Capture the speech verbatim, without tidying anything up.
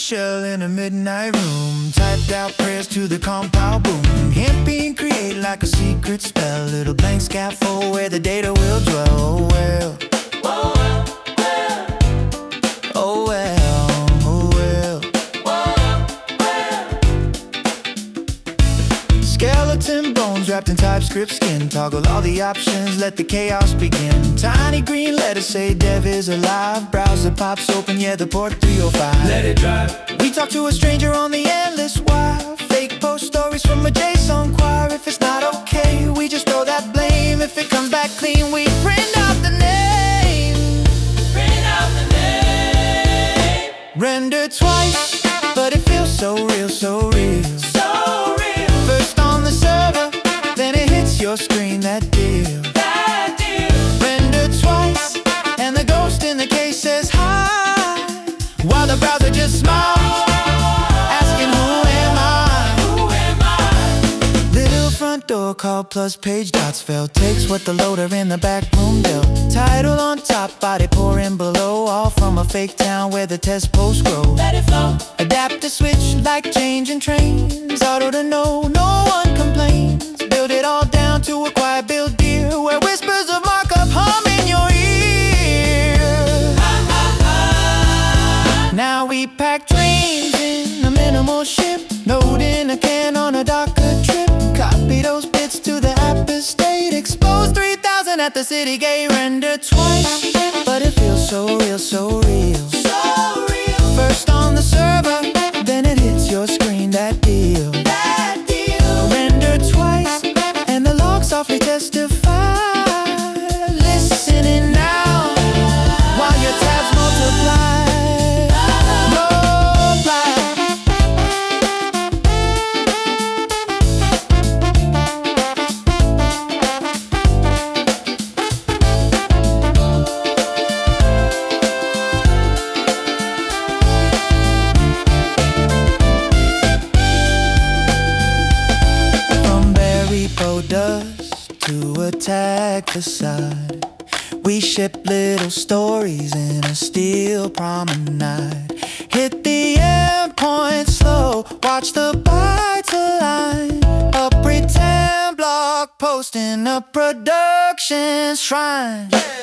shell in a midnight room. Typed out prayers to the compile boom. Hemp being created like a secret spell. Little blank scaffold where the data will dwell. Oh well, Oh well, well, oh well, oh well. oh well. Skeleton bones wrapped in TypeScript skin. Toggle all the options, let the chaos begin. Tiny green letters say dev is alive. Browser pops open, yeah, the port three oh five. Let it drive. We talk to a stranger on the endless wire. Fake post stories from a JSON choir. If it's not okay, we just throw that blame. If it comes back clean, we print out the name. Print out the name. Render twice, but it feels so real, so real. So real. First on the server, then it hits your screen, that deal. That deal. Render twice, and the ghost in the case says hi, while the browser just smiles, asking who am I? Who am I? Little front door called plus page dots fell. Takes what the loader in the back room dealt. Title on top, body pouring below. All from a fake town where the test posts grow. Let it flow. Adapt to switch like changing trains. Auto to know, no one complains. Build it all down to a quiet build deal, where whispers of markup hum in your ear. Now we pack dreams in a minimal ship. Load in a can on a Docker trip. Copy those bits to the app estate. Expose three thousand at the city gate. Render twice, but it feels so real, so real. So real. First on the server, then it hits your screen, that deal. That deal. Render twice, and the log softly testify. Listening now, while your tabs multiply. Dust to attack the side. We ship little stories in a steel promenade. Hit the endpoint slow, watch the bytes align. A pretend blog post in a production shrine.